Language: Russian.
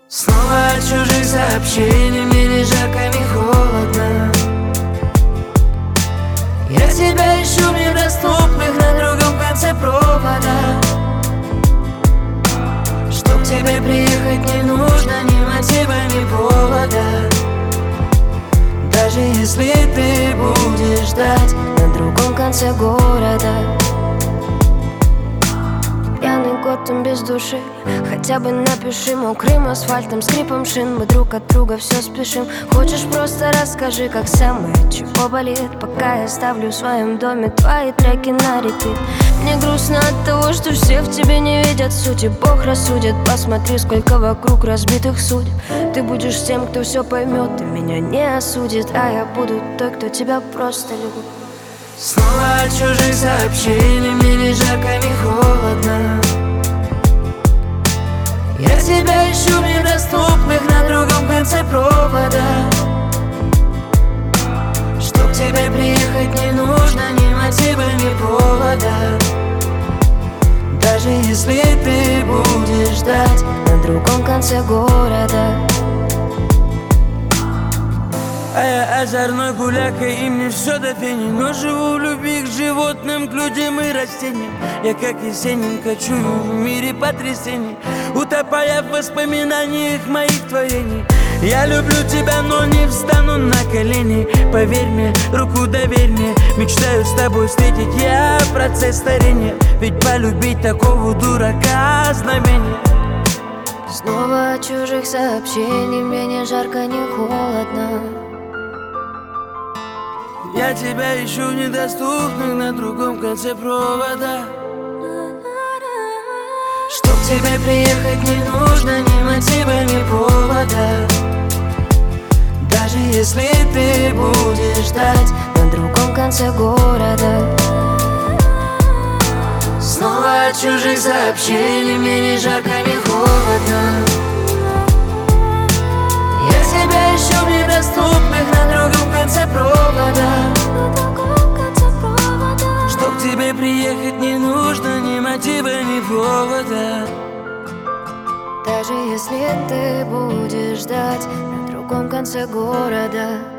Снова от чужих сообщений, мне ни жарко, ни холодно. Я тебя ищу в недоступных на другом конце провода. Чтоб к тебе приехать не нужно ни мотива, ни повода. Даже если ты будешь ждать на другом конце города. Пьяный год, там без души. Хотя бы напиши мокрым асфальтом, скрипом шин. Мы друг от друга все спешим. Хочешь, просто расскажи, как самое, чего болит. Пока я ставлю в своем доме твои треки на репит. Мне грустно от того, что все в тебе не видят сути. Бог рассудит, посмотри, сколько вокруг разбитых судеб. Ты будешь тем, кто все поймет и меня не осудит. А я буду той, кто тебя просто любит. Снова от чужих сообщений, мне ни жарко, ни холодно. Я тебя ищу в недоступных на другом конце провода. Чтоб к тебе приехать не нужно ни мотива, ни повода. Даже если ты будешь ждать на другом конце города. А я озорной гуляка, и мне все до фени. Но живу в любви к животным, к людям и растениям. Я как Есенин кочую в мире потрясений, утопая в воспоминаниях моих творений. Я люблю тебя, но не встану на колени. Поверь мне, руку доверь мне. Мечтаю с тобой встретить я процесс старения. Ведь полюбить такого дурака знамение. Снова от чужих сообщений, мне ни жарко, ни холодно. Я тебя ищу в недоступных на другом конце провода. Чтоб к тебе приехать не нужно ни мотива, ни повода. Даже если ты будешь ждать на другом конце города. Снова от чужих сообщений, мне ни жарко, ни холодно. Я тебя ищу в недоступных на другом конце провода. Чтоб к тебе приехать не нужно ни мотива, ни повода. Даже если ты будешь ждать на другом конце города.